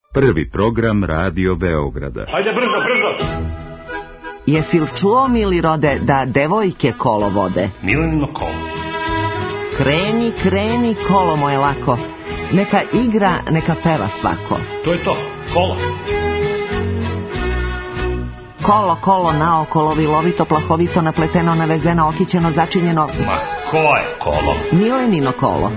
Prvi program Radio Beograda. Ajde brzo, brzo! Jesi li čuo, mili rode, da devojke kolo vode? Milenino kolo. Kreni, kreni, kolo moje lako. Neka igra, neka peva svako. To je to, kolo. Kolo, kolo, naokolo, vilovito, plahovito, napleteno, navezeno, okićeno, začinjeno. Ma, ko je kolo? Milenino kolo.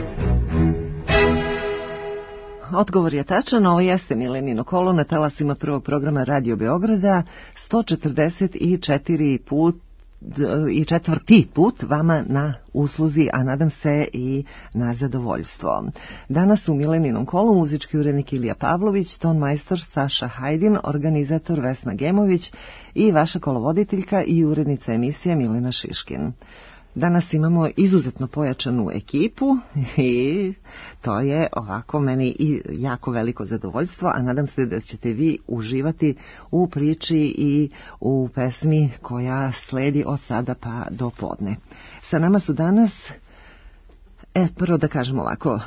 Odgovor je tačan, ovo jeste Milenino kolo na talasima prvog programa Radio Beograda, 144 put i četvrti put vama na usluzi, a nadam se i na zadovoljstvo. Danas u Mileninom kolu muzički urednik Ilija Pavlović, ton majstor Saša Hajdin, organizator Vesna Gemović i vaša kolovoditeljka i urednica emisije Milena Šiškin. Danas imamo izuzetno pojačanu ekipu i to je ovako meni i jako veliko zadovoljstvo, a nadam se da ćete vi uživati u priči i u pesmi koja sledi od sada pa do podne. Sa nama su danas, prvo da kažem ovako,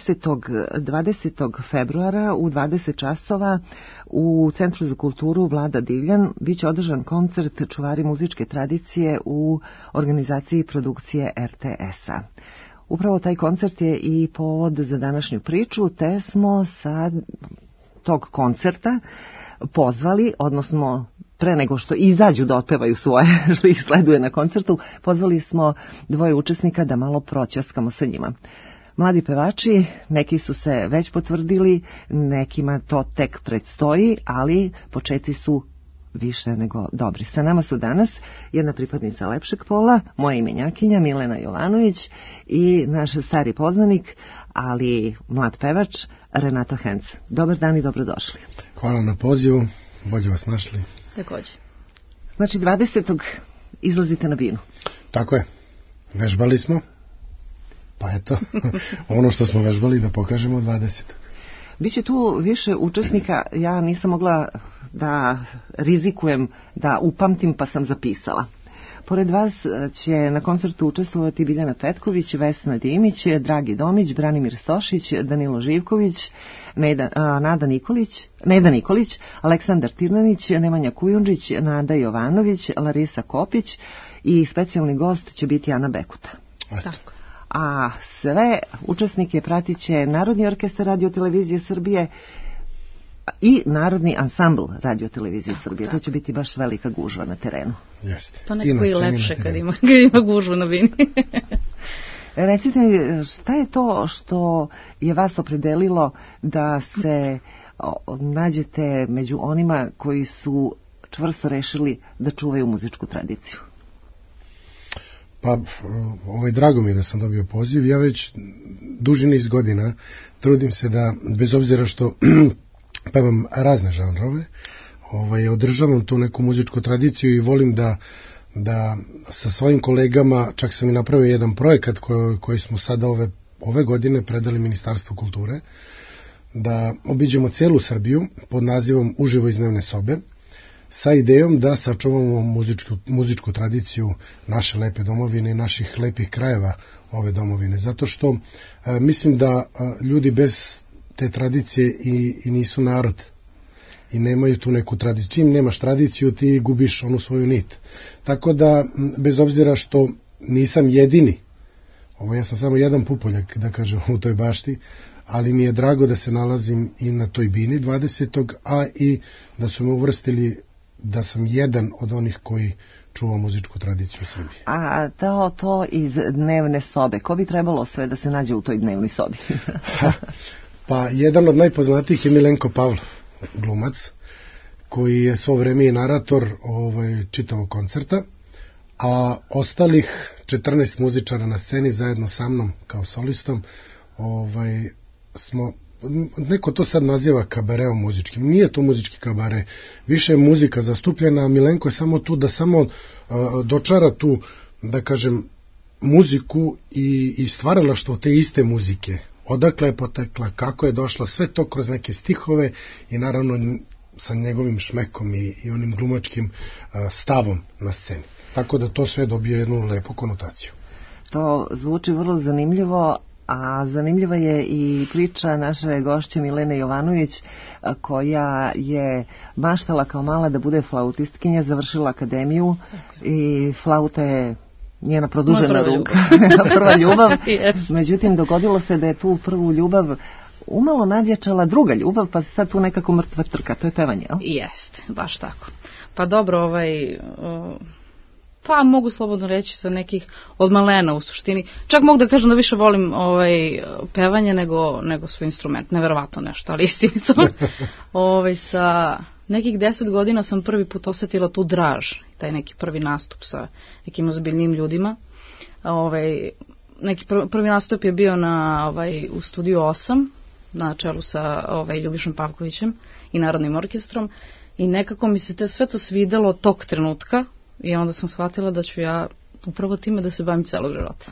20. februara u 20 časova u Centru za kulturu Vlada Divljan biće održan koncert Čuvari muzičke tradicije u organizaciji produkcije RTS-a. Upravo taj koncert je i povod za današnju priču, te smo sa tog koncerta pozvali, odnosno pre nego što izađu da otpevaju svoje što ih sleduje na koncertu, pozvali smo dvoje učesnika da malo proćaskamo sa njima. Mladi pevači, neki su se već potvrdili, nekima to tek predstoji, ali početi su više nego dobri. Sa nama su danas jedna pripadnica lepšeg pola, moja imenjakinja Milena Jovanović i naš stari poznanik, ali mlad pevač Renato Henc. Dobar dan i dobrodošli. Hvala na pozivu, bolje vas našli. Također. Znači 20. izlazite na binu. Tako je, vežbali smo, pa eto, ono što smo vežbali da pokažemo 20. Biće tu više učesnika, ja nisam mogla da rizikujem da upamtim pa sam zapisala. Pored vas će na koncertu učestvovati Biljana Petković, Vesna Dimić, Dragi Domić, Branimir Stošić, Danilo Živković, Neda Nikolić, Aleksandar Tirnanić, Nemanja Kujundžić, Nada Jovanović, Larisa Kopić i specijalni gost će biti Ana Bekuta. Tako. A sve učesnike pratit će Narodni orkestar Radio-televizije Srbije i Narodni ansambl Radio-televizije Srbije. To će biti baš velika gužva na terenu. Jeste. Pa nekako i lepše kad ima gužvu na bini. Recite mi, šta je to što je vas opredelilo da se nađete među onima koji su čvrsto rešili da čuvaju muzičku tradiciju? Pa, drago mi je da sam dobio poziv. Ja već duži niz godina trudim se da, bez obzira što pevam razne žanrove, održavam tu neku muzičku tradiciju i volim da sa svojim kolegama, čak sam i napravio jedan projekat koji smo sada ove godine predali Ministarstvu kulture, da obiđemo celu Srbiju pod nazivom Uživo iz dnevne sobe, sa idejom da sačuvamo muzičku tradiciju naše lepe domovine i naših lepih krajeva ove domovine. Zato što mislim da ljudi bez te tradicije i nisu narod i nemaju tu neku tradiciju. Čim nemaš tradiciju, ti gubiš onu svoju nit. Tako da, bez obzira što nisam jedini, ja sam samo jedan pupoljak, da kažem, u toj bašti, ali mi je drago da se nalazim i na toj bini 20. a i da su me uvrstili da sam jedan od onih koji čuva muzičku tradiciju u Srbiji. A to iz dnevne sobe, ko bi trebalo sve da se nađe u toj dnevnoj sobi? Pa jedan od najpoznatijih je Milenko Pavlov, glumac, koji je svo vreme i narator čitavog koncerta, a ostalih 14 muzičara na sceni zajedno sa mnom kao solistom smo, neko to sad naziva kabareom muzičkim. Nije to muzički kabare, više je muzika zastupljena, a Milenko je samo tu da samo dočara tu, da kažem, muziku i stvaralaštvo te iste muzike. Odakle je potekla, kako je došla, sve to kroz neke stihove i naravno sa njegovim šmekom i onim glumačkim stavom na sceni. Tako da to sve dobije jednu lepu konotaciju. To zvuči vrlo zanimljivo, A zanimljiva je i priča naše gošće Milene Jovanović, koja je maštala kao mala da bude flautistkinja, završila akademiju i flauta je njena produžena ruka, prva ljubav. Yes. Međutim, dogodilo se da je tu prvu ljubav umalo nadjačala druga ljubav, pa se sad tu nekako mrtva trka, to je pevanje, jel? Jeste, baš tako. Pa dobro, pa mogu slobodno reći sa nekih od malena u suštini. Čak mogu da kažem da više volim pevanje nego svoj instrument. Neverovatno nešto, ali istinito. Sa nekih 10 godina sam prvi put osetila tu draž, taj neki prvi nastup sa nekim ozbiljnim ljudima. Neki prvi nastup je bio u studiju 8, na čelu sa Ljubišom Pavkovićem i Narodnim orkestrom, i nekako mi se sve to svidelo od tog trenutka. I onda sam shvatila da ću ja upravo time da se bavim celog života.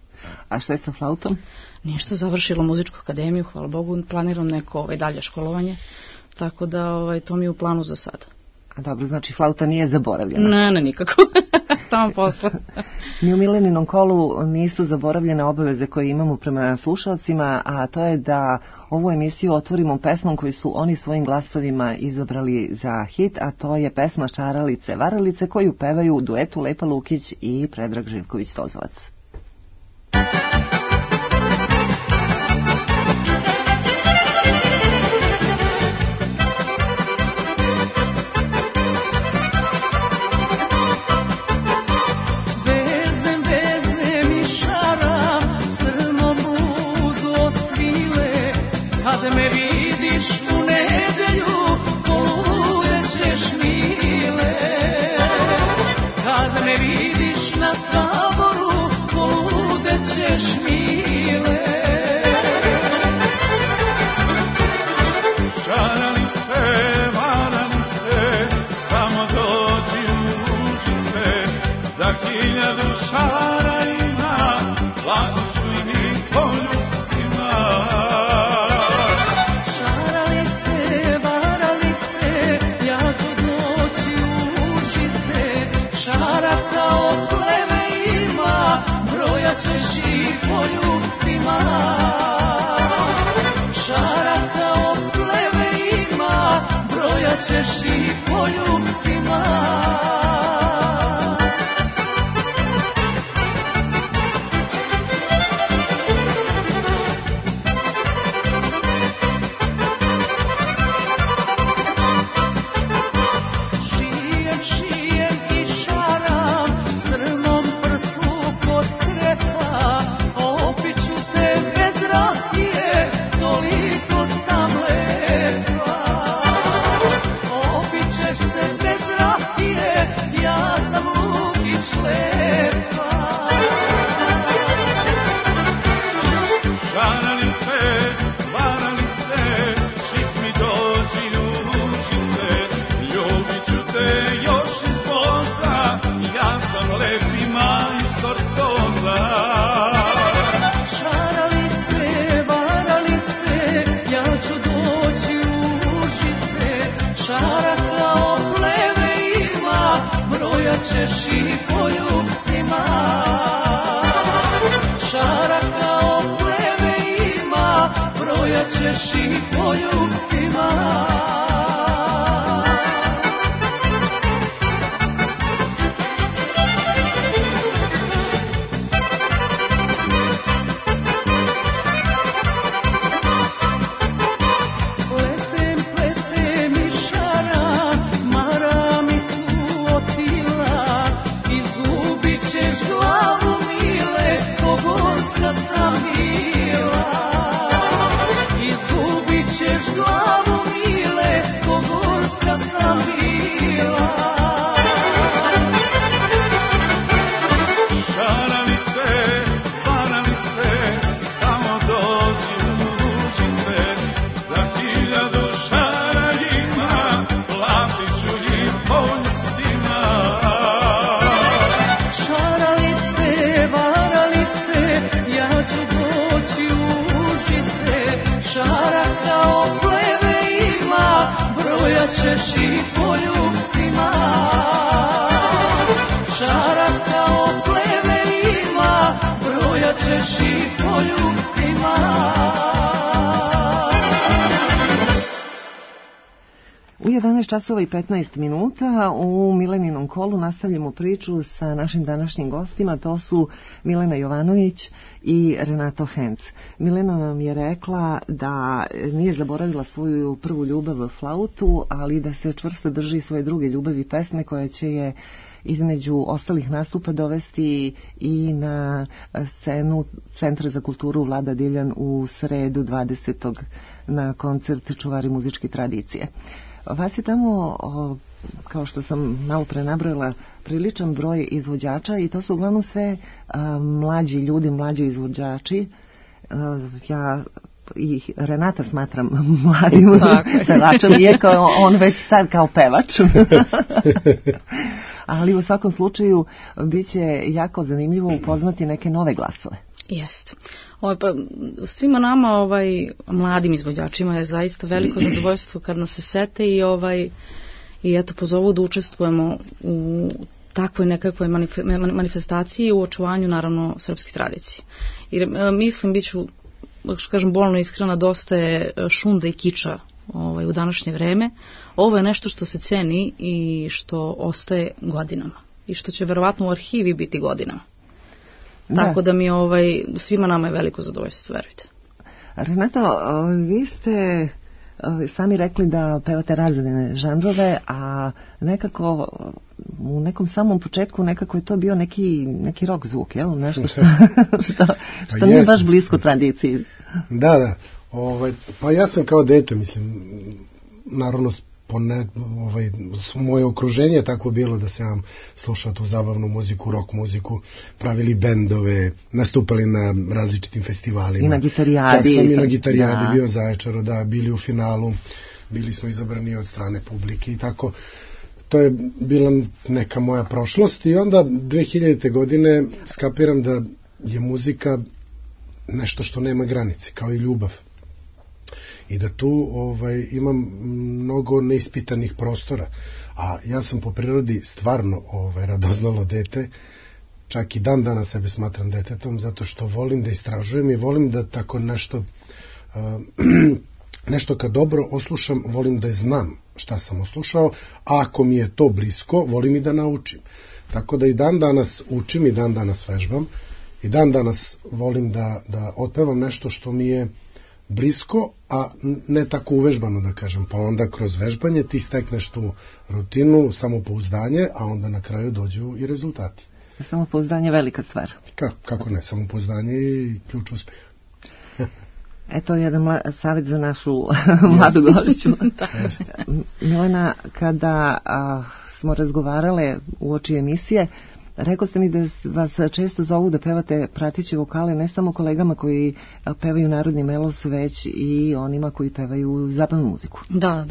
A šta je sa flautom? Ništa, završila muzičku akademiju, hvala Bogu, planiram neko dalje školovanje, tako da to mi je u planu za sada. A dobro, znači flauta nije zaboravljena? Ne, nikako. Tamo posle. Mi u Mileninom kolu nisu zaboravljene obaveze koje imamo prema slušalcima, a to je da ovu emisiju otvorimo pesmom koju su oni svojim glasovima izabrali za hit, a to je pesma Šaralice Varalice, koju pevaju u duetu Lepa Lukić i Predrag Živković-Tozovac. Izgubit ćeš glavu U 11 časova i 15 minuta u Mileninom kolu nastavljamo priču sa našim današnjim gostima. To su Milena Jovanović i Renato Henc. Milena nam je rekla da nije zaboravila svoju prvu ljubav, flautu, ali da se čvrsto drži svoje druge ljubavi, pesme, koje će je između ostalih nastupa dovesti i na scenu Centra za kulturu Vlada Divljan u sredu 20. na koncert Čuvari muzičke tradicije. Vas je tamo, kao što sam malo pre nabrojila, priličan broj izvođača i to su uglavnom sve mlađi ljudi, mlađi izvođači. Ja i Renata smatram mladim pevačem, iako on već sad kao pevač. Ali u svakom slučaju bit će jako zanimljivo upoznati neke nove glasove. Jeste. Pa, svima nama, mladim izvođačima, je zaista veliko zadovoljstvo kad nas se sete i eto pozovu da učestvujemo u takvoj nekakvoj manifestaciji u očuvanju, naravno, srpskih tradicija. Jer mislim, bit ću, što kažem, bolno iskrena, dosta je šunda i kiča u današnje vreme. Ovo je nešto što se ceni i što ostaje godinama i što će verovatno u arhivi biti godinama. Tako da mi svima nama je veliko zadovoljstvo, verujte. Renato, vi ste sami rekli da pevate razne žanrove, a nekako u nekom samom početku nekako je to bio neki rock zvuk, jel? Nešto što nije baš blisko tradiciji. Da. Pa ja sam kao dete, mislim, naravno moje okruženje je tako bilo da sam slušao tu zabavnu muziku, rock muziku, pravili bendove, nastupali na različitim festivalima. I na gitarijadi. Čak sam i na gitarijadi bio Zaječaru, bili u finalu, bili smo izabrani od strane publike i tako. To je bila neka moja prošlost i onda 2000. godine skapiram da je muzika nešto što nema granice, kao i ljubav. I da tu imam mnogo neispitanih prostora, a ja sam po prirodi stvarno radoznalo dete, čak i dan danas sebe smatram detetom, zato što volim da istražujem i volim da tako nešto kad dobro oslušam, volim da znam šta sam oslušao, a ako mi je to blisko, volim i da naučim. Tako da i dan danas učim i dan danas vežbam i dan danas volim da otpevam nešto što mi je blisko, a ne tako uvežbano, da kažem, pa onda kroz vežbanje ti stekneš tu rutinu, samopouzdanje, a onda na kraju dođu i rezultati. Samopouzdanje je velika stvar. Kako ne, samopouzdanje je ključ uspeha. Eto jedan savjet za našu mladu gošću. Milena, kada smo razgovarale uoči emisije, rekao ste mi da vas često zovu da pevate prateće vokale ne samo kolegama koji pevaju narodni melos, već i onima koji pevaju zabavnu muziku. Da,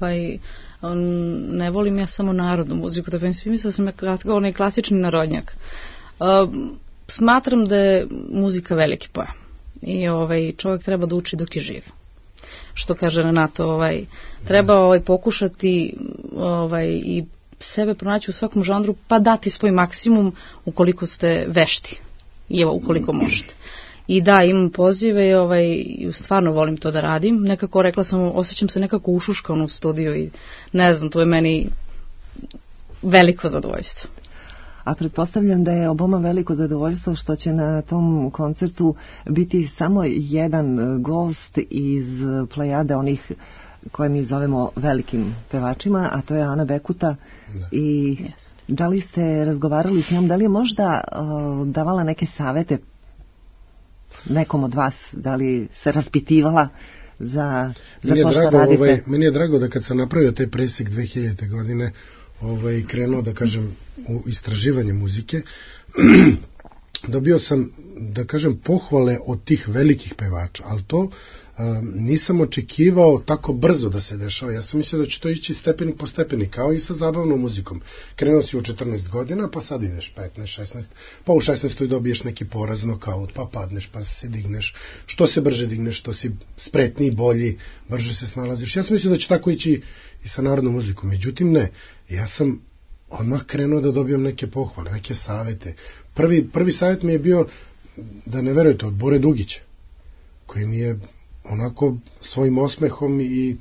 ne volim ja samo narodnu muziku, da pevam, svi misle da sam onaj klasični narodnjak. Smatram da je muzika veliki pojam i čovjek treba da uči dok je živ. Što kaže Renato, treba pokušati i sebe pronaći u svakom žanru, pa dati svoj maksimum ukoliko ste vešti i ukoliko možete. I da, imam pozive i stvarno volim to da radim. Nekako, rekla sam, osjećam se nekako ušuškano u studiju i ne znam, to je meni veliko zadovoljstvo. A pretpostavljam da je oboma veliko zadovoljstvo što će na tom koncertu biti samo jedan gost iz plejade onih koje mi zovemo velikim pevačima, a to je Ana Bekuta. I da li ste razgovarali s njom, da li je možda davala neke savete nekom od vas, da li se raspitivala za to što radite? Meni je drago da kad sam napravio taj presek 2000. godine krenuo, da kažem, u istraživanje muzike, dobio sam, da kažem, pohvale od tih velikih pevača, ali to nisam očekivao tako brzo da se dešava. Ja sam mislio da će to ići stepenik po stepenik, kao i sa zabavnom muzikom. Krenuo si u 14 godina, pa sad ideš 15, 16, pa u 16. dobiješ neki poraz, nokaut, pa padneš, pa se digneš. Što se brže digneš, što si spretniji, bolji, brže se snalaziš. Ja sam mislio da će tako ići i sa narodnom muzikom. Međutim, ne. Ja sam odmah krenuo da dobijam neke pohvale, neke savete. Prvi savjet mi je bio, da ne verujete, od Bore Dugića, koji mi je onako svojim osmehom i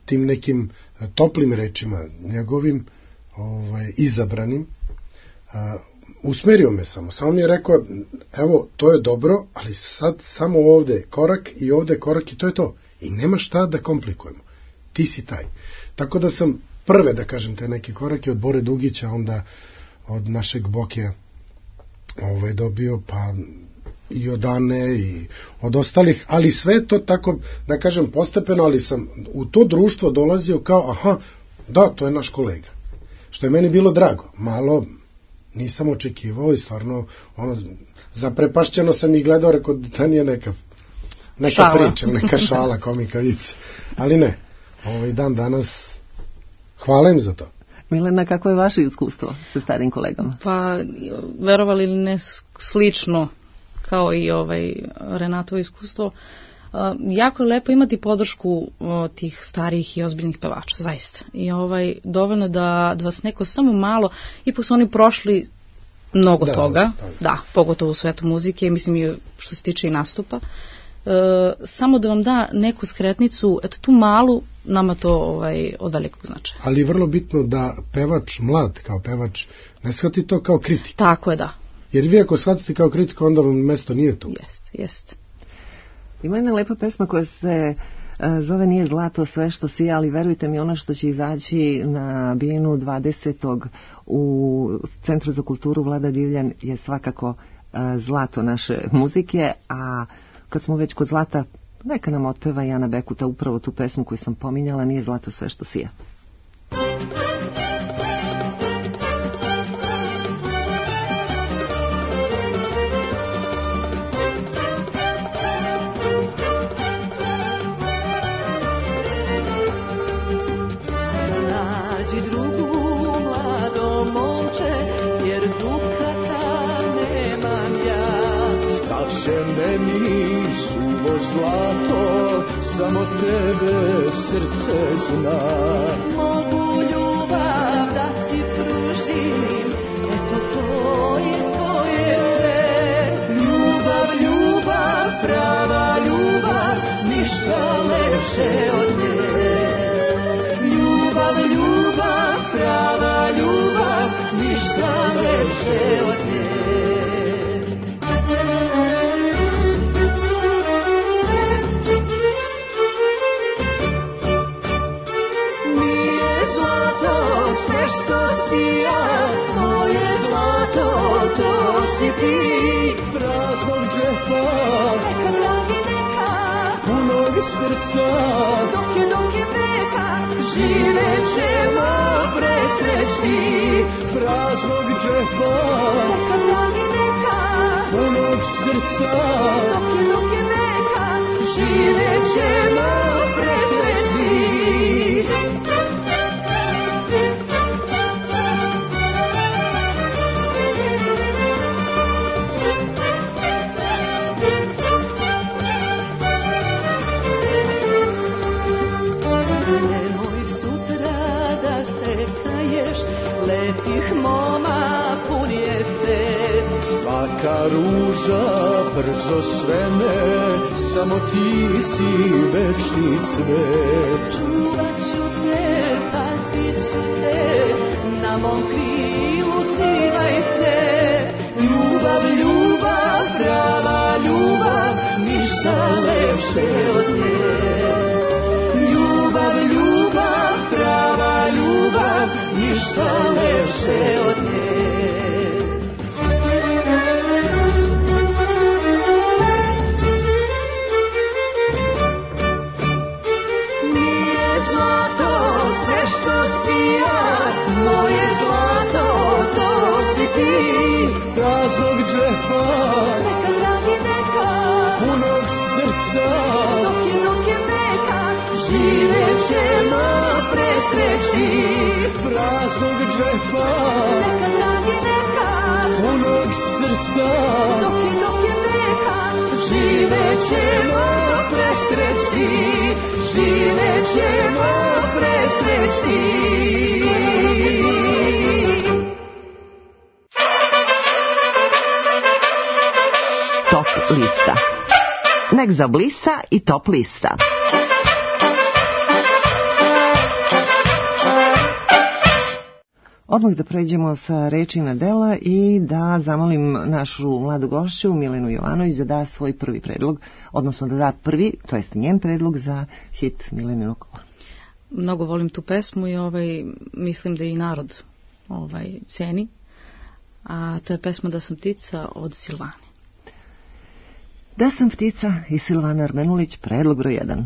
tim nekim toplim rečima njegovim, izabranim, usmerio me samo mi je rekao, evo, to je dobro, ali sad samo ovde korak i ovde korak i to je to. I nema šta da komplikujemo. Ti si taj. Tako da sam prve, da kažem, te neke korake od Bore Dugića, onda od našeg Bokija dobio, pa i od Ane i od ostalih, ali sve to tako, da kažem, postepeno, ali sam u to društvo dolazio kao, aha, da, to je naš kolega. Što je meni bilo drago. Malo nisam očekivao i stvarno, zaprepašćeno sam i gledao, rekao da nije neka priča, neka šala, komika, vic. Ali ne, dan danas hvala im za to. Milena, kako je vaše iskustvo sa starim kolegama? Pa, verovali ili ne, slično kao i Renatovo iskustvo. Jako je lepo imati podršku tih starijih i ozbiljnih pevača, zaista. I dovoljno da vas neko samo malo, ipak su oni prošli mnogo toga, da, pogotovo u svetu muzike, mislim i što se tiče i nastupa. Samo da vam da neku skretnicu, eto tu malu, nama to od velikog značaja. Ali je vrlo bitno da pevač, mlad kao pevač, ne shvati to kao kritiku. Tako je, da. Jer vi ako shvatite kao kritiku, onda vam mesto nije tu. Jest. Ima jedna lepa pesma koja se zove Nije zlato sve što sija, ali verujte mi, ono što će izaći na Bijenu 20. u Centru za kulturu Vlada Divljan je svakako zlato naše muzike, a kad smo već kod zlata, neka nam otpeva Jana Bekuta upravo tu pesmu koju sam pominjala, Nije zlato sve što sija. Zlato, samo tebe srce zna. Mogu ljubav da ti pružim, eto to je sve. Ljubav, prava ljubav, ništa lepše od nje. Ljubav, prava ljubav, ništa lepše od nje. Što si ja, moje zlato, to si ti. Praznog džepa, neka dragi neka, punog srca, dok je veka, živećemo presrećni. Praznog džepa, neka dragi neka, punog srca, dok je veka, živećemo presrećni. Svaka ruža brzo svene, samo ti si večni cvet. Čuvat ću te, pazit ću te, na mom krilu snivaj se. Ljubav, prava ljubav, ništa lepše od nje. Ljubav, prava ljubav, ništa lepše od nje. Praznog džepa, neka dragi neka, punog srca, dok je veka, živećemo presrećni. Praznog džepa, neka dragi neka, punog srca, dok je veka, živećemo presrećni. Živećemo presrećni. Lista. Nek zablista i top lista. Odmah da pređemo sa reči na dela i da zamolim našu mladu gošću Milenu Jovanović da da svoj prvi predlog, odnosno da da prvi, to jest njen predlog za hit Mileninog kola. Mnogo volim tu pesmu i mislim da i narod ceni. A to je pesma Da sam ptica od Silvane. Da sam ptica i Silvana Armenulić, predlog broj 1.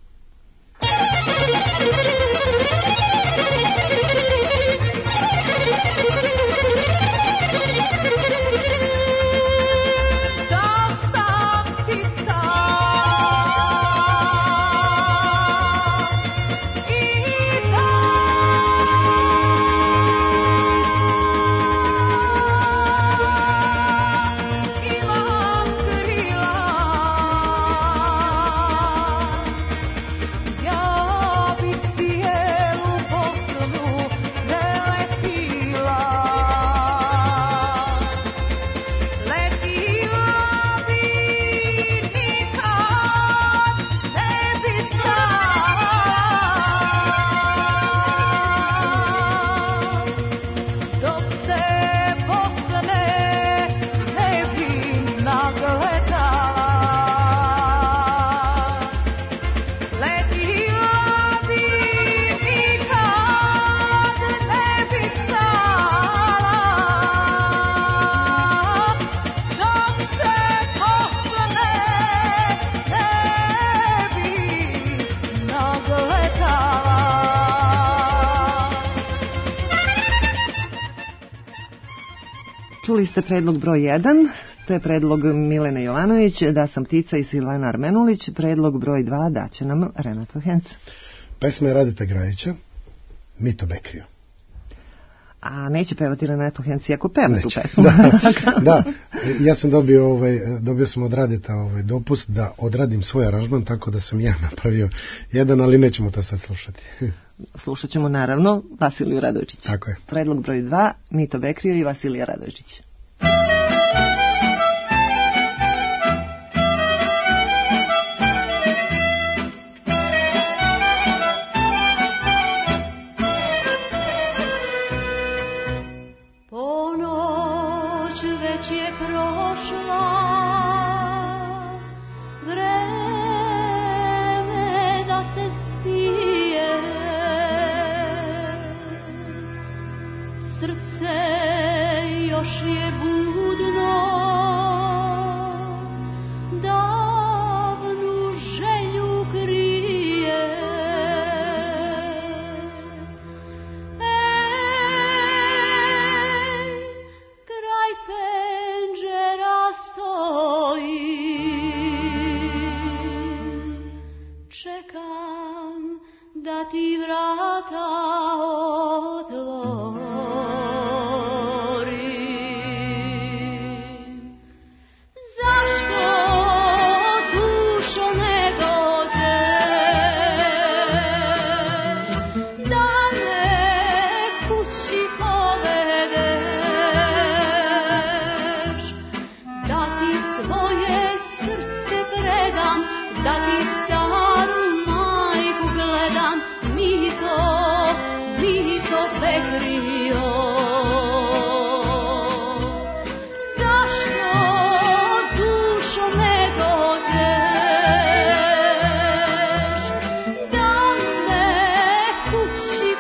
Čuli ste predlog broj 1, to je predlog Milene Jovanović, Da sam ptica i Silvana Armenulić. Predlog broj 2 daće nam Renato Henc. Pesma je Radeta Grajića, Mito Bekrio. A neće pevati Renato Henc iako peva tu pesmu. Da, ja sam dobio sam od Radeta dopust da odradim svoj aranžman, tako da sam ja napravio jedan, ali nećemo to sad slušati. Slušat ćemo naravno Vasiliju Radojčić. Tako je. Predlog broj 2, Mito Bekrio i Vasilija Radojčić. Ponoć već je prošla, vreme da se spije, srce još je budno, davnu želju krije. Kraj penđera stojim, čekam da ti vrata otvorim. Zašto, dušo, ne dođeš da me kući povedeš, da ti svoje srce predam, da ti staru majku gledam, Mito Bekrio. Zašto, dušo, ne dođeš da me kući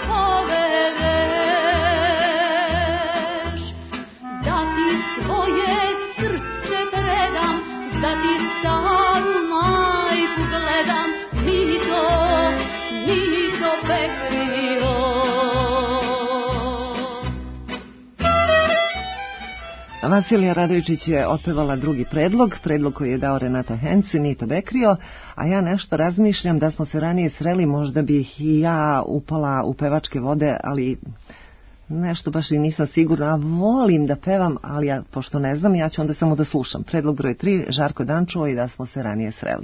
povedeš, da ti svoje srce predam, da ti staru majku gledam, Mito Bekrio. Vasilija Radojčić je otpevala drugi predlog koji je dao Renato Henc, Mito Bekrio, a ja nešto razmišljam da smo se ranije sreli, možda bih i ja upala u pevačke vode, ali nešto baš i nisam sigurna, a volim da pevam, ali ja, pošto ne znam, ja ću onda samo da slušam. Predlog broj 3, Žarko Dančuo i Da smo se ranije sreli.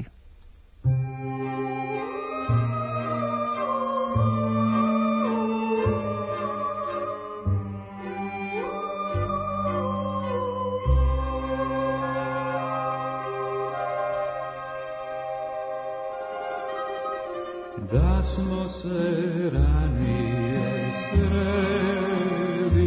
Da smo se ranije sreli,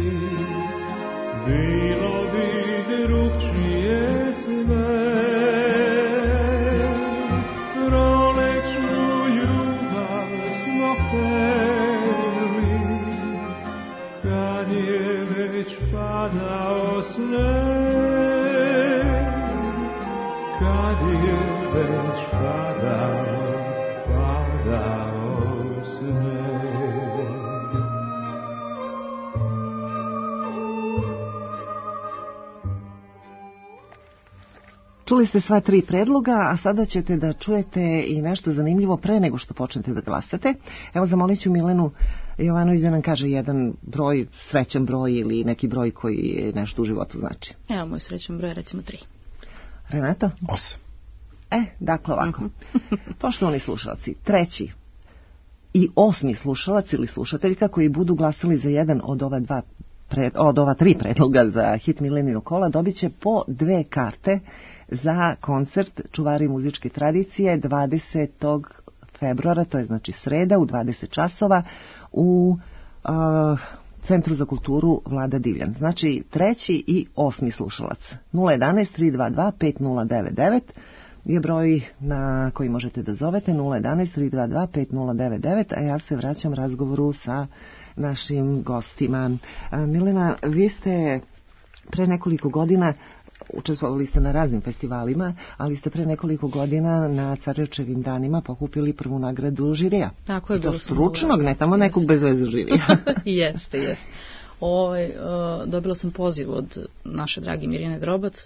Čuli ste sva 3 predloga, a sada ćete da čujete i nešto zanimljivo pre nego što počnete da glasate. Evo, zamolit ću Milenu Jovanović da nam kaže jedan broj, srećan broj ili neki broj koji nešto u životu znači. Evo, moj srećan broj je recimo 3. Renato? 8. Dakle ovako. Poštovani slušalci, 3. i 8. slušalac ili slušateljka koji budu glasali za jedan od ova 3 predloga za hit Milenino kola dobit će po 2 karte za koncert Čuvari muzičke tradicije 20. februara, to je znači sreda u 20 časova u Centru za kulturu Vlada Divljan. Znači 3. i 8. slušalac. 011 322 5099 je broj na koji možete da zovete, 011 322 5099, a ja se vraćam razgovoru sa našim gostima. Milena, vi ste pre nekoliko godina učestvovali ste na raznim festivalima, ali ste pre nekoliko godina na Carevčevim danima pokupili prvu nagradu žirija. Tako je, bilo sam stručnog, ne tamo nekog bez veze žirija. Jeste. Dobila sam poziv od naše dragi Mirjane Drobac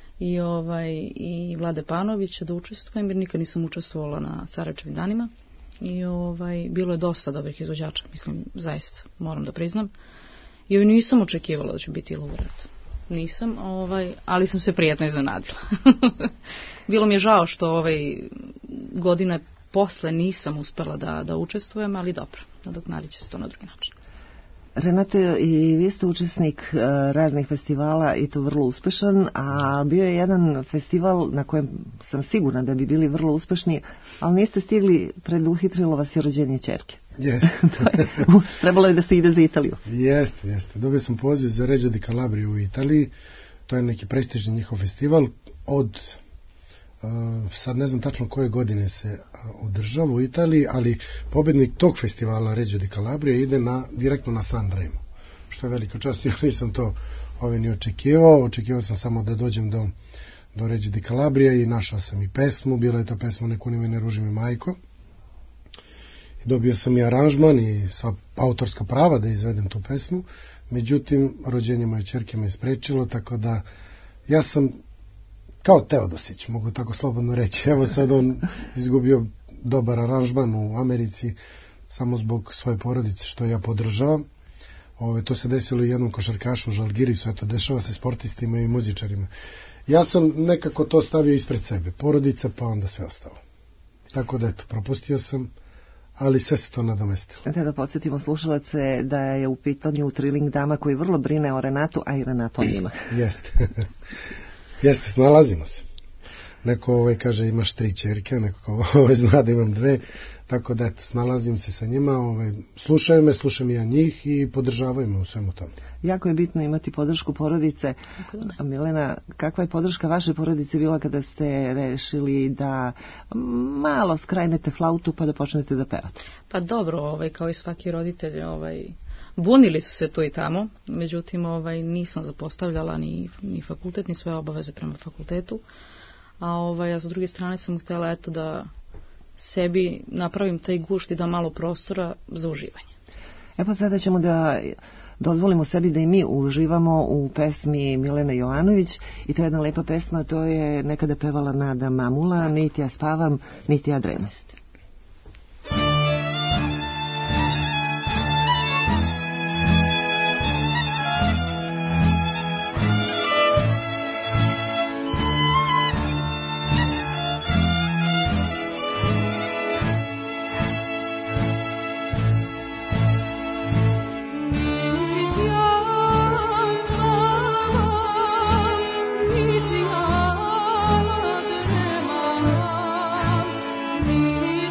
i Vlade Panovića da učestvujem, jer nikad nisam učestvovala na Carevčevim danima. I bilo je dosta dobrih izvođača, mislim, zaista, moram da priznam. I nisam očekivala da ću biti laureat. Nisam, ali sam se prijatno iznenadila. Bilo mi je žao što godine posle nisam uspela da učestvujem, ali dobro, nadoknadit će se to na drugi način. Renato, i vi ste učesnik raznih festivala i to vrlo uspešan, a bio je jedan festival na kojem sam sigurna da bi bili vrlo uspešni, ali niste stigli, preduhitrilo vas je rođenje ćerke. Jeste. Trebalo je da se ide za Italiju. Jeste. Dobio sam poziv za Reggio di Calabriju u Italiji. To je neki prestižni njihov festival od sad ne znam tačno koje godine se održava u Italiji, ali pobednik tog festivala Reggio di Calabrija ide direktno na Sanremo, što je velika čast. Ja nisam to ni očekivao sam samo da dođem do Reggio di Calabrija i našao sam i pesmu, bila je ta pesma Neku ni me ne ruži mi majko, i dobio sam i aranžman i sva autorska prava da izvedem tu pesmu, međutim rođenje moje ćerke me je sprečilo, tako da ja sam kao Teodosić, mogu tako slobodno reći. Evo sad on izgubio dobar aranžman u Americi samo zbog svoje porodice, što ja podržavam. To se desilo i jednom košarkašu u Žalgirisu, eto, dešava se sportistima i muzičarima. Ja sam nekako to stavio ispred sebe, porodica pa onda sve ostalo. Tako da eto, propustio sam, ali sve se to nadomestilo. Da podsjetimo slušalace da je u pitanju Triling dama koji vrlo brine o Renatu, a i Renato njima. Jeste, snalazimo se. Neko kaže imaš 3 ćerke, neko zna da imam 2, tako da eto, snalazim se sa njima, slušaju me, slušam ja njih i podržavaju me u svemu tome. Jako je bitno imati podršku porodice. A Milena, kakva je podrška vaše porodice bila kada ste rešili da malo skrajnete flautu pa da počnete da pevate? Pa dobro, kao i svaki roditelj, bunili su se tu i tamo, međutim nisam zapostavljala ni fakultet, ni sve obaveze prema fakultetu, a sa druge strane sam htjela da sebi napravim taj gušt i da malo prostora za uživanje. Evo sada ćemo da dozvolimo sebi da i mi uživamo u pesmi Milene Jovanović, i to je jedna lepa pesma, to je nekada pevala Nada Mamula, Niti ja spavam, niti ja dremem. Niti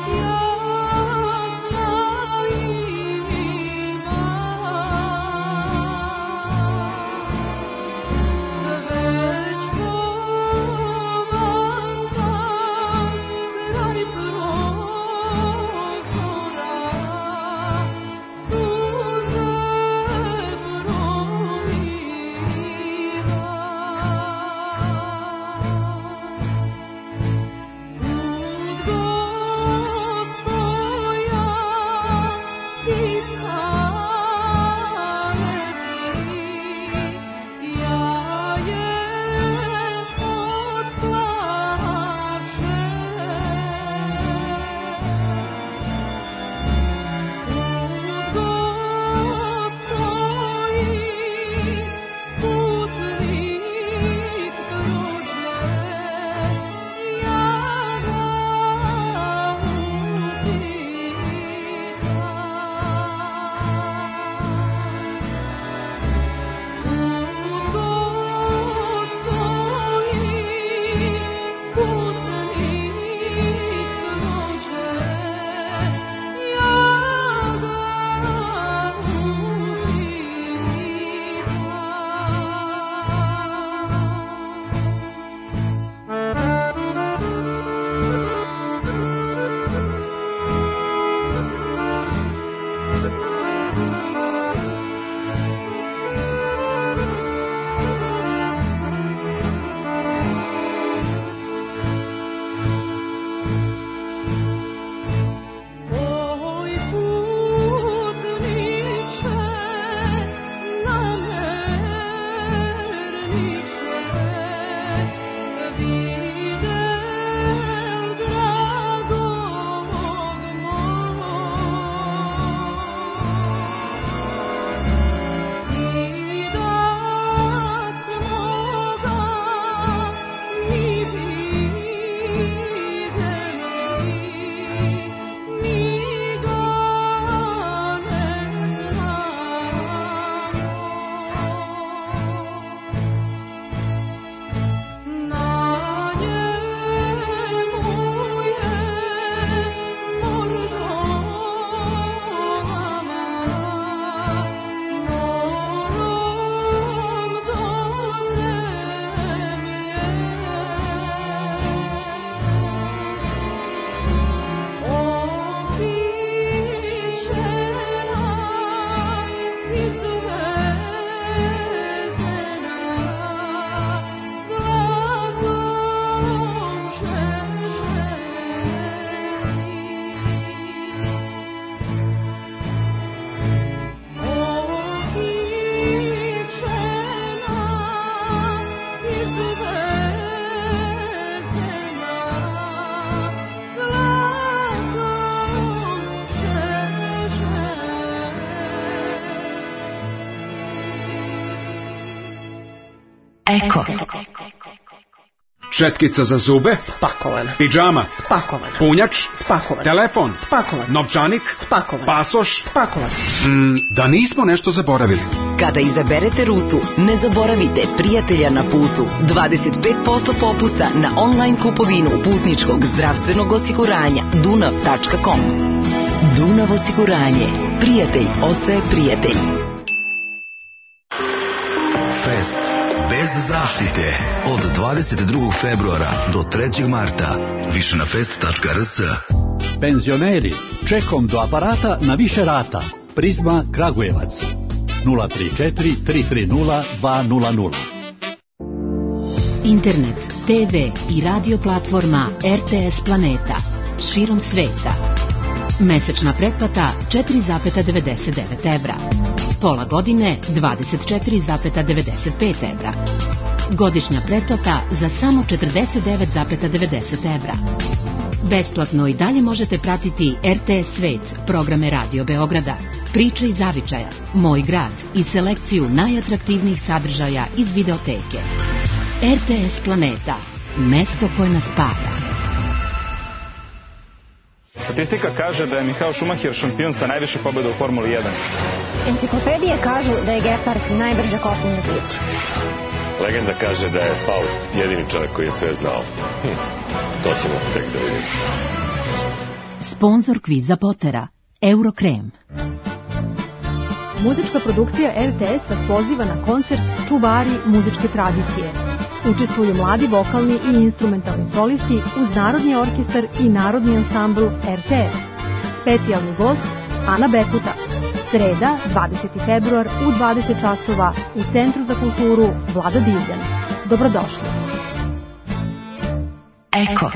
Eko. Četkica za zube? Spakovana. Pidžama? Spakovana. Punjač? Spakovan. Telefon? Spakovan. Novčanik? Spakovan. Pasoš? Spakovan. Da nismo nešto zaboravili. Kada izaberete rutu, ne zaboravite prijatelja na putu. 25% popusta na online kupovinu putničkog zdravstvenog osiguranja dunav.com. Dunav osiguranje. Prijatelj ostaje prijatelj. Fest bez zaštite od 22. februara do 3. marta. Više na fest.rs. Penzioneri, čekom do aparata na više rata. Prizma Kragujevac 034 330 200. Internet, TV i radio platforma RTS Planeta širom sveta. Mesečna pretplata 4,99 evra. Pola godine 24,95 evra. Godišnja pretplata za samo 49,90 evra. Besplatno i dalje možete pratiti RTS Svet, programe Radio Beograda, priče iz zavičaja, Moj grad i selekciju najatraktivnijih sadržaja iz videoteke. RTS Planeta, mesto koje nas spaja. Statistika kaže da je Michael Schumacher šampion sa najviše pobjeda u Formuli 1. Enciklopedije kažu da je Gepard najbrža kopnena priča. Legenda kaže da je Faust jedini čovjek koji je sve znao. To ćemo tek da vidimo. Sponzor kviza Potera, Eurokrem. Muzička produkcija RTS vas poziva na koncert Čuvari muzičke tradicije. Učestvuju mladi vokalni i instrumentalni solisti uz Narodni orkestar i Narodni ansambl RTS. Specijalni gost Ana Bekuta. Sreda, 20. februar u 20 časova u Centru za kulturu Vlada Divljan. Dobrodošli. Eko.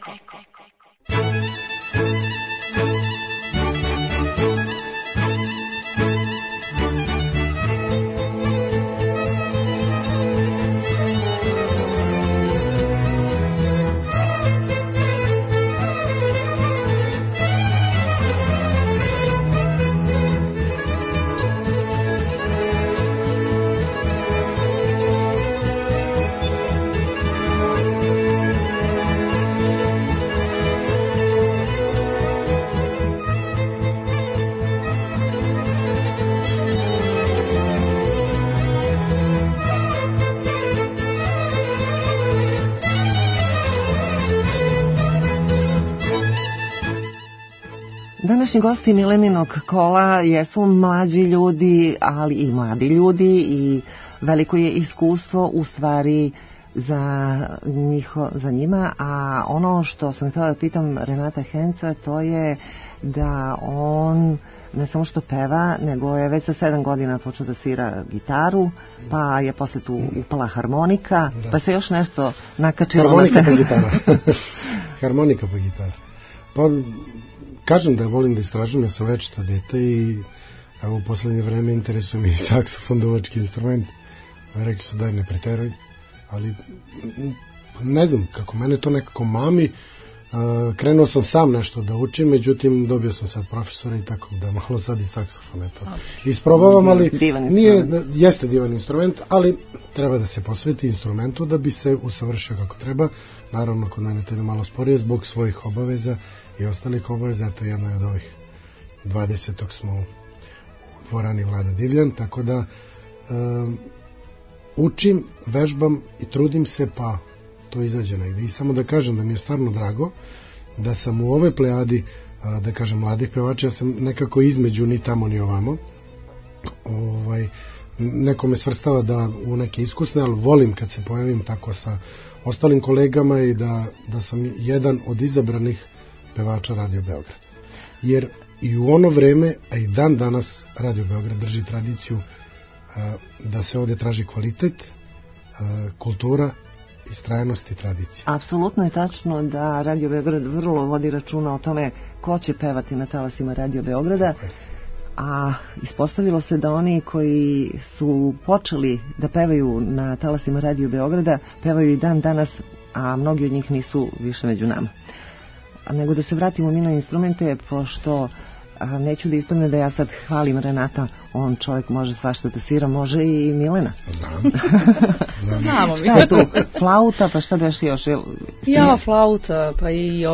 Današnji gosti Mileninog kola jesu mlađi ljudi, ali i mladi ljudi i veliko je iskustvo u stvari za njima, a ono što sam htjela da pitam Renata Henca, to je da on ne samo što peva, nego je već sa 7 godina počeo da svira gitaru, pa je posle tu upala harmonika, pa se još nešto nakačilo. Harmonika pa gitara. Harmonika pa gitara. Pa kažem da volim da istražujem, ja sam večito dete i u poslednje vreme interesuje mi saksofon, duvački instrument. Rekli su daj ne preteruj, ali ne znam kako mene to nekako mami. Krenuo sam sam nešto da učim, međutim dobio sam sad profesora i tako da malo sad i saksofon eto. Isprobavam, ali jeste divan instrument, ali treba da se posveti instrumentu da bi se usavršio kako treba. Naravno kod mene to ide malo sporije zbog svojih obaveza i ostalih obaveza, eto jedna od ovih 20. smo u dvorani Vlada Divljan, tako da učim, vežbam i trudim se, pa to izađe negdje. I samo da kažem da mi je stvarno drago da sam u ovoj plejadi, da kažem, mladih pevača, ja sam nekako između ni tamo ni ovamo. Neko me svrstava da u neke iskusne, ali volim kad se pojavim tako sa ostalim kolegama i da sam jedan od izabranih pevača Radio Beograd. Jer i u ono vreme, a i dan danas Radio Beograd drži tradiciju da se ovdje traži kvalitet, kultura, istrajnost i tradicija. Apsolutno je tačno da Radio Beograd vrlo vodi računa o tome ko će pevati na talasima Radio Beograda, a ispostavilo se da oni koji su počeli da pevaju na talasima Radio Beograda pevaju i dan danas, a mnogi od njih nisu više među nama. Nego da se vratimo mi na instrumente, pošto neću da ispadne da ja sad hvalim Renata, on čovjek može svašta da svira, može i Milena. Znamo mi. Šta je tu? Flauta, pa šta beš još? Ja, flauta, pa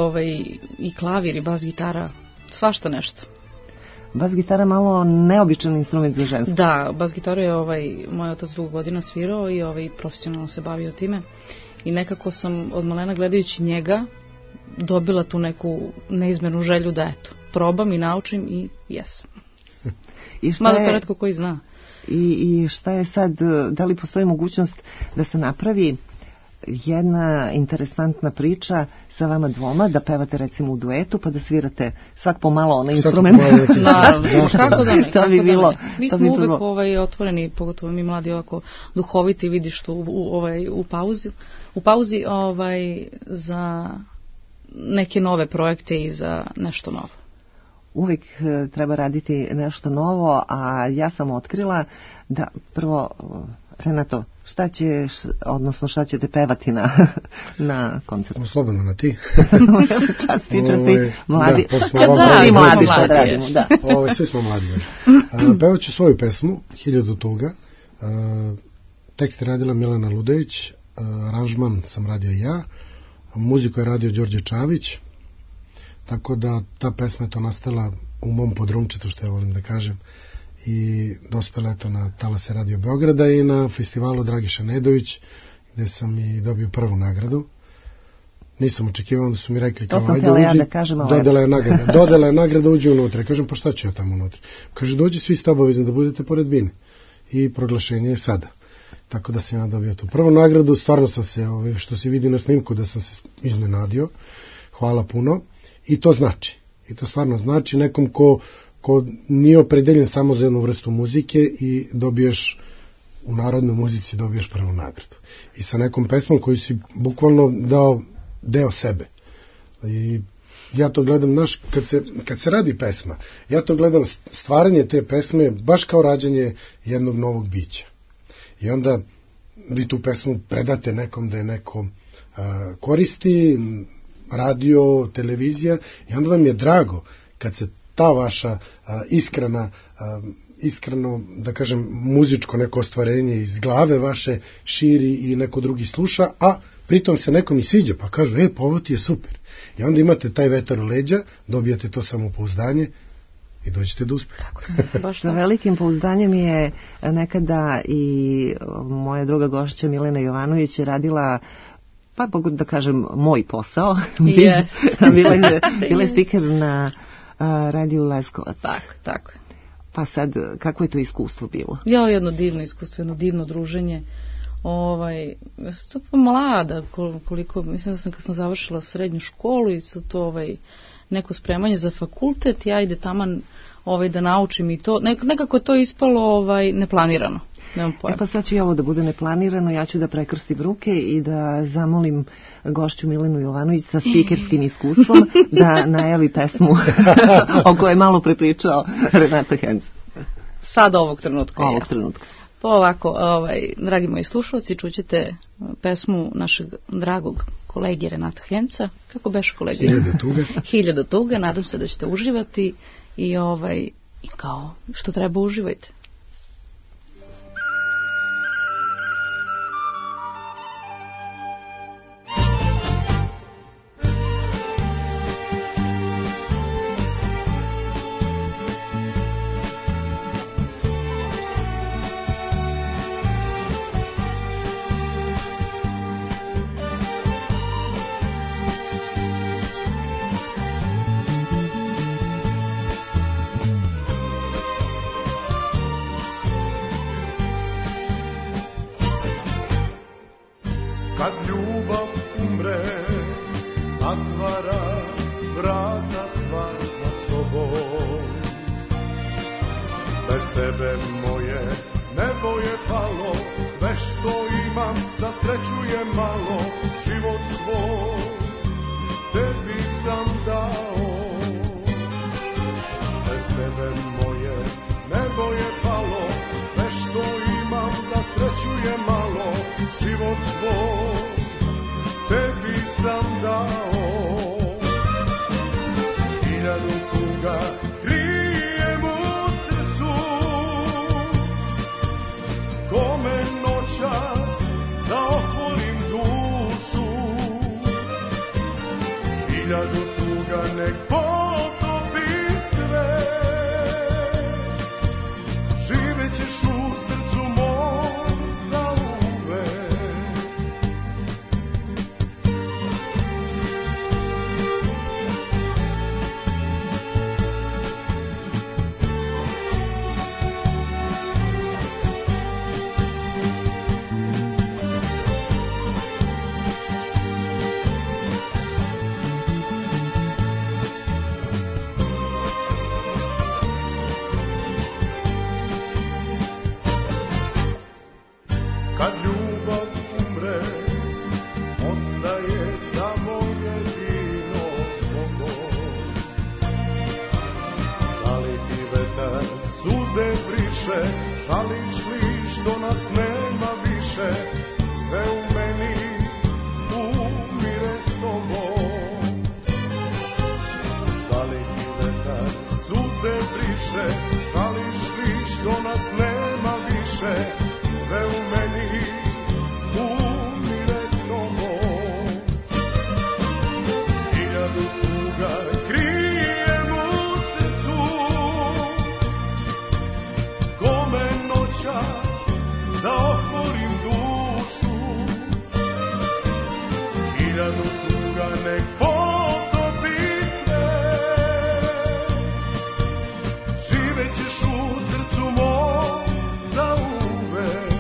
i klavir i bas gitara, svašta nešto. Bas gitara malo neobičan instrument za ženstvo. Da, bas gitaru je moj otac 2 godina svirao i profesionalno se bavio time. I nekako sam od malena gledajući njega dobila tu neku neizmernu želju da probam i naučim i jesam. Mada to retko koji zna. I šta je sad, da li postoji mogućnost da se napravi jedna interesantna priča sa vama dvoma, da pevate recimo u duetu pa da svirate svak pomalo onaj instrument? Naravno, kako da ne. To bi bilo. Mi smo uvek otvoreni, pogotovo mi mladi ovako duhoviti, vidiš to u pauzi za neke nove projekte i za nešto novo. Uvijek treba raditi nešto novo, a ja sam otkrila da prvo, Renato, šta ćete pevati na koncertu? Slobodno na ti. Časti, mladi. Da, mladi što radimo, da. Svi smo mladi. Pevat ću svoju pesmu, 1000 tuga. Tekst je radila Milena Ludević, aranžman sam radio i ja, muziku je radio Đorđe Čavić, tako da ta pesma je to nastala u mom podrumčetu, što ja volim da kažem, i dospela je to na talase Radio Beograda i na festivalu Dragiša Nedović, gde sam i dobio prvu nagradu. Nisam očekivao, da su mi rekli kao, ajde uđi, dodala je nagrada, uđi unutra. Kažem, pa šta ću ja tamo unutra? Kaže, dođi, svi ste obavezni da budete pored Bine. I proglašenje je sada. Tako da sam ja dobio tu prvu nagradu. Stvarno sam se, što se vidi na snimku, da sam se iznenadio. Hvala puno. I to znači. I to stvarno znači nekom ko nije opredeljen samo za jednu vrstu muzike i dobiješ u narodnoj muzici dobiješ prvu nagradu. I sa nekom pesmom koju si bukvalno dao deo sebe. I ja to gledam, znaš, kad se radi pesma, ja to gledam stvaranje te pesme baš kao rađanje jednog novog bića. I onda vi tu pesmu predate nekom da je neko koristi, radio, televizija, i onda vam je drago kad se ta vaša iskreno, da kažem, muzičko neko ostvarenje iz glave vaše širi i neko drugi sluša, a pritom se nekom i sviđa, pa kažu, pa ovo ti je super. I onda imate taj vetar u leđa, dobijate to samopouzdanje i dođete do uspeha. Sa velikim pouzdanjem je nekada i moja druga gošća Milena Jovanović radila, pa mogu da kažem, moj posao. Bila je stiker na Radio Leskovac. Tako. Pa sad, kako je to iskustvo bilo? Ja, jedno divno iskustvo, jedno divno druženje. Ja sam to mlada, koliko, mislim da sam kad sam završila srednju školu i sad to neko spremanje za fakultet, ja ide taman da naučim i to, nekako je to ispalo neplanirano. Pa sad će i ovo da bude neplanirano, ja ću da prekrstim ruke i da zamolim gošću Milenu Jovanović sa spikerskim iskustvom da najavi pesmu o kojoj je malo prepričao Renata Henca. Sad ovog trenutka. Pa ovako, dragi moji slušalci, čućete pesmu našeg dragog kolege Renata Henca. Kako beš, kolega? 1000 tuga. 1000 tuga, nadam se da ćete uživati i kao što treba uživajte. Kad ljubav umre, zatvara vrata sva za sobom. Bez tebe moje nebo je palo, sve što imam za sreću je malo, život svoj tebi sam dao. Bez tebe moje nebo je palo, sve što imam za sreću je malo, život svoj tebi sam dao. 1000 tuga duše, žališ li što nas nema više, sve u meni umire s tobom. Da li ti vetar suze briše, žališ li što nas nema više, sve u meni umire s tobom. Hiljadu tuga krijem u srcu, kome noćas da otvorim dušu. Hiljadu tuga nek potopi sve, živećeš u srcu mom zauvek.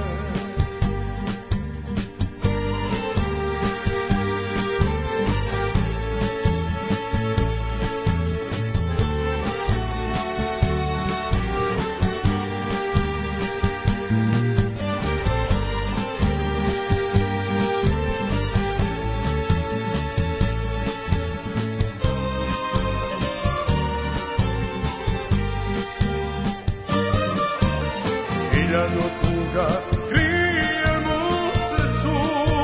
Hiljadu tuga krijem u srcu,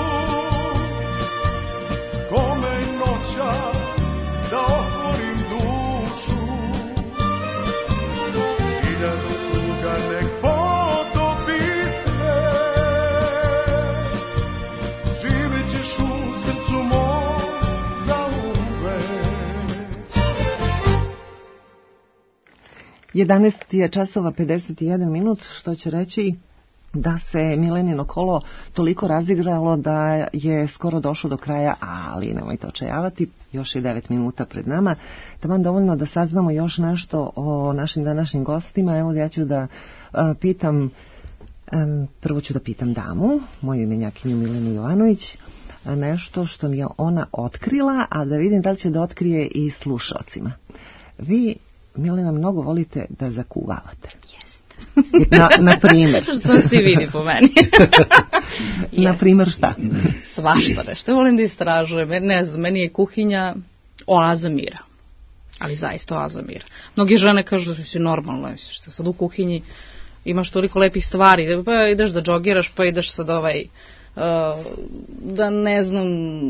kome noćas da otvorim dušu. Hiljadu tuga nek potopi sve, živećeš u srcu mom zauvek. 11 je časova 51 minut, što će reći da se Milenino kolo toliko razigralo da je skoro došlo do kraja, ali nemojte očajavati, još je 9 minuta pred nama. Taman dovoljno da saznamo još nešto o našim današnjim gostima. Evo ja ću da pitam, prvo ću da pitam damu, moju imenjakinju Milenu Jovanović, nešto što mi je ona otkrila, a da vidim da li će da otkrije i slušalcima. Vi, Milena, mnogo volite da zakuvavate. Na primjer. Što se vidi po meni. Na primjer šta? Svašta nešto. Volim da istražujem. Ne znam, meni je kuhinja oaza mira. Ali zaista oaza mira. Mnogi žene kažu da si normalno, što sad u kuhinji imaš toliko lepih stvari. Pa ideš da džogiraš, pa ideš sad da ne znam,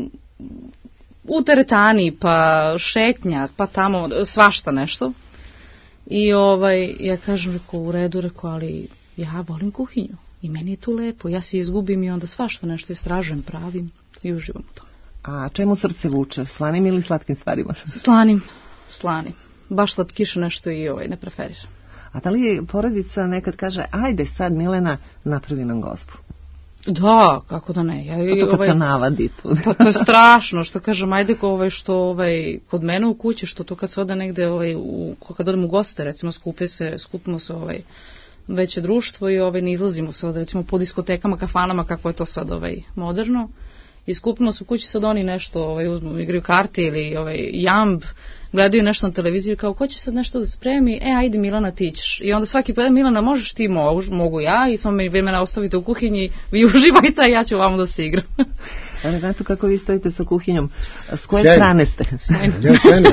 u teretani, pa šetnja, pa tamo, svašta nešto. I ja kažem, u redu, ali ja volim kuhinju i meni je tu lepo, ja se izgubim i onda svašta nešto istražujem, pravim i uživam u tome. A čemu srce vuče, slanim ili slatkim stvarima? Slanim. Baš slatkiše nešto i ne preferiram. A da li porodica nekad kaže, ajde sad Milena, napravi nam gozbu? Da, kako da ne. To kad se navadi tu. Pa to je strašno, što kažem, ajde što kod mene u kući, što to kad se ode negde, kad odem u goste, recimo skupimo se veće društvo i ne izlazimo se, recimo po diskotekama, kafanama, kako je to sad moderno. I skupimo se u kući, sad oni nešto uzmu, igraju karte ili jamb, gledaju nešto na televiziju, kao ko će sad nešto da spremi, ajde Milana ti ćeš. I onda svaki put, Milana možeš ti, mogu ja, i samo vi mene ostavite u kuhinji, vi uživajte, a ja ću vamo da se igram. Renato, kako vi stojite sa kuhinjom? S koje strane ste? Ja sjajno.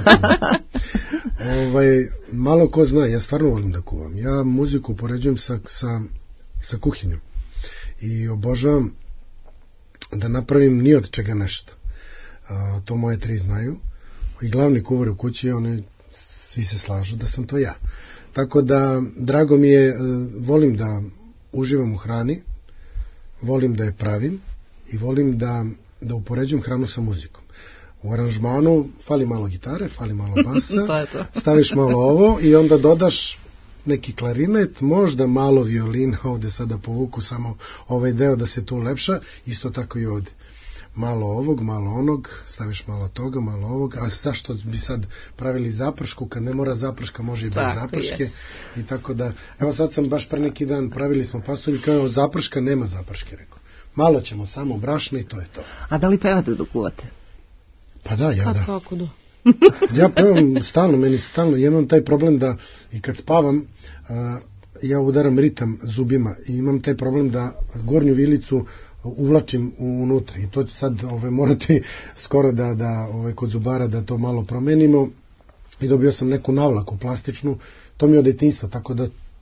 Malo ko zna, ja stvarno volim da kuvam. Ja muziku poređujem sa kuhinjom i obožavam da napravim ni od čega nešto. To moje tri znaju. I glavni kuvar u kući, svi se slažu da sam to ja. Tako da, drago mi je, volim da uživam u hrani, volim da je pravim i volim da upoređujem hranu sa muzikom. U aranžmanu fali malo gitare, fali malo basa, staviš malo ovo i onda dodaš neki klarinet, možda malo violina, ovde sada povuku samo ovaj deo da se to ulepša, isto tako i ovde. Malo ovog, malo onog, staviš malo toga, malo ovog, a zašto bi sad pravili zapršku, kad ne mora zaprška, može i bez zaprške, i tako da, evo sad sam baš pre neki dan, pravili smo pasulj, kao zaprška, nema zaprške, rekao. Malo ćemo samo brašno i to je to. A da li pevate dok kuvate? Pa da, ja da. Kako da? Ja pevam stalno, ja imam taj problem da i kad spavam, ja udaram ritam zubima i imam taj problem da gornju vilicu uvlačim unutra i to će sad morati skoro da kod zubara da to malo promenimo i dobio sam neku navlaku plastičnu, to mi je od detinjstva, tako da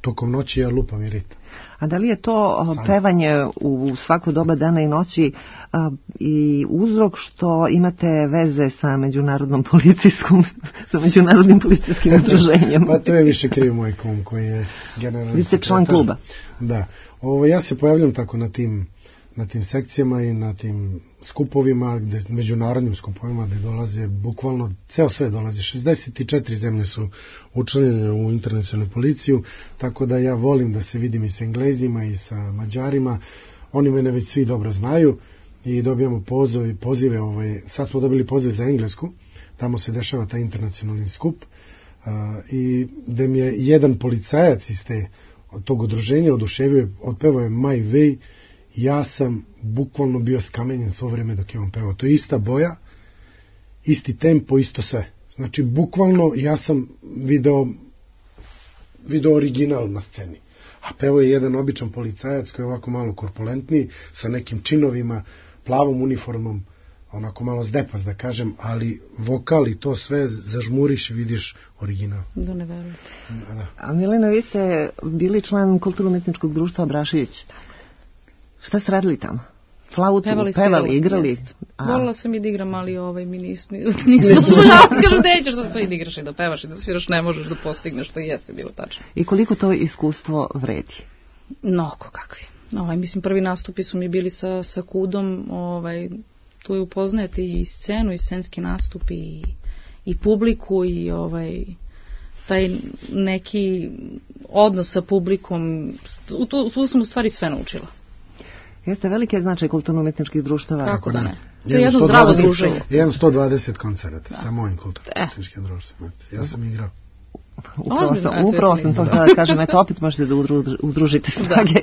tokom noći ja lupam i ritam. A da li je to pevanje u svako doba dana i noći i uzrok što imate veze sa međunarodnim policijskim udruženjem? Pa to je više kriv moj kum koji je generalni Vi ste član kluba. Da. Ja se pojavljam tako na tim sekcijama i na tim skupovima, međunarodnim skupovima gde dolaze bukvalno, ceo sve dolazi, 64 zemlje su učlanjene u internacionalnu policiju, tako da ja volim da se vidim i sa Englezima i sa Mađarima, oni mene već svi dobro znaju i dobijamo pozive, sad smo dobili poziv za Englesku, tamo se dešava taj internacionalni skup i gde mi je jedan policajac iz tog udruženja oduševio, otpevao je My Way. Ja sam bukvalno bio skamenjen svo vreme dok je on pevao. To je ista boja, isti tempo, isto sve. Znači, bukvalno ja sam video original na sceni. A pevao je jedan običan policajac koji je ovako malo korpulentniji, sa nekim činovima, plavom uniformom, onako malo zdepas da kažem, ali vokal i to sve zažmuriš i vidiš original. Da ne verujete. A Milena, vi ste bili član Kulturno-umetničkog društva Abrašević. Šta ste radili tamo? Flautu, pevali, igrali? Volila sam i da igram, ali mi nisu dozvoljavali. Kažu, nećeš da sve da igraš i da pevaš i da sviraš, ne možeš da postigneš, što i jeste bilo tačno. I koliko to iskustvo vredi? Mnogo kakvi. Mislim, prvi nastupi su mi bili sa Kudom, tu je upoznajete i scenu, i scenski nastup, i publiku, i taj neki odnos sa publikom, tu sam u stvari sve naučila. Jeste velike značaj kulturno-umetničkih društava? Kako da ne? To je jedno zdravo druženje. 120 koncerata sa mojim kulturno-umetničkim društvom. Ja sam igrao. Upravo sam to htjela da kažem, opet možete da udružite snage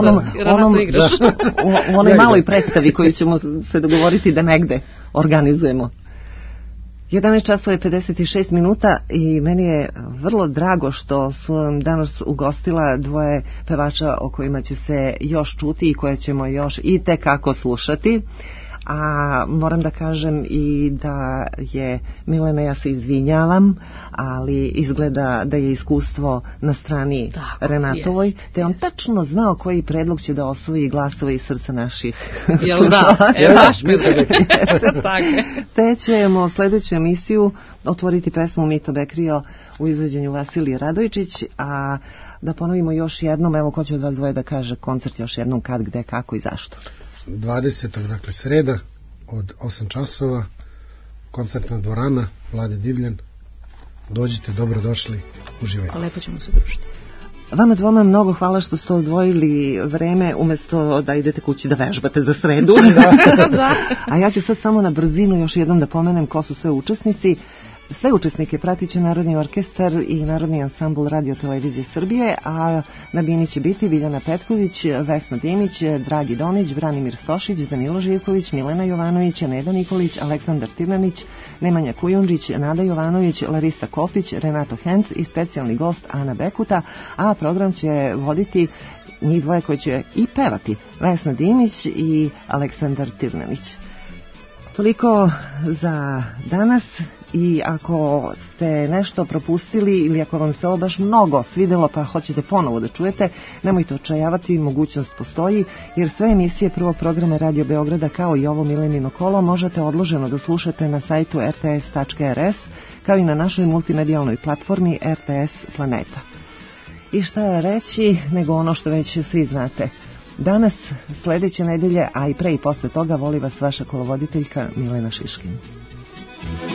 u onoj maloj predstavi koju ćemo se dogovoriti da negde organizujemo. 11 časova je 56 minuta i meni je vrlo drago što su vam danas ugostila dvoje pevača o kojima će se još čuti i koje ćemo još i tekako slušati. A moram da kažem i da je Milena, ja se izvinjavam, ali izgleda da je iskustvo na strani Renatovoj, te on tačno znao koji predlog će da osvoji glasove i srca naših. Jel da? Baš mi Te ćemo sljedeću emisiju otvoriti pesmu Mito Bekrio u izvođenju Vasilije Radojčić, a da ponovimo još jednom, evo ko će od vas dvoje da kaže koncert još jednom, kad, gde, kako i zašto. 20. dakle sreda od 8 časova, koncertna dvorana Vlade Divljan. Dođite, dobrodošli, uživajte. Lepo ćemo se družiti. Vama dvoma mnogo hvala što ste odvojili vreme umjesto da idete kući da vežbate za sredu. A ja ću sad samo na brzinu još jednom da pomenem ko su sve učesnici. Sve učesnike pratit će Narodni orkestar i Narodni ansambl Radio Televizije Srbije, a na bini će biti Biljana Petković, Vesna Dimić, Dragi Domić, Branimir Stošić, Danilo Živković, Milena Jovanović, Neda Nikolić, Aleksandar Tirnanić, Nemanja Kujundžić, Nada Jovanović, Larisa Kopić, Renato Henc i specijalni gost Ana Bekuta, a program će voditi njih dvoje koji će i pevati, Vesna Dimić i Aleksandar Tirnanić. Toliko za danas i ako ste nešto propustili ili ako vam se ovo baš mnogo svidelo pa hoćete ponovo da čujete, nemojte očajavati, mogućnost postoji, jer sve emisije prvog programa Radio Beograda kao i ovo Milenino kolo možete odloženo da slušate na sajtu rts.rs kao i na našoj multimedijalnoj platformi RTS Planeta. I šta je reći nego ono što već svi znate. Danas, sljedeće nedelje, a i pre i posle toga, voli vas vaša kolovoditeljka Milena Šiškin.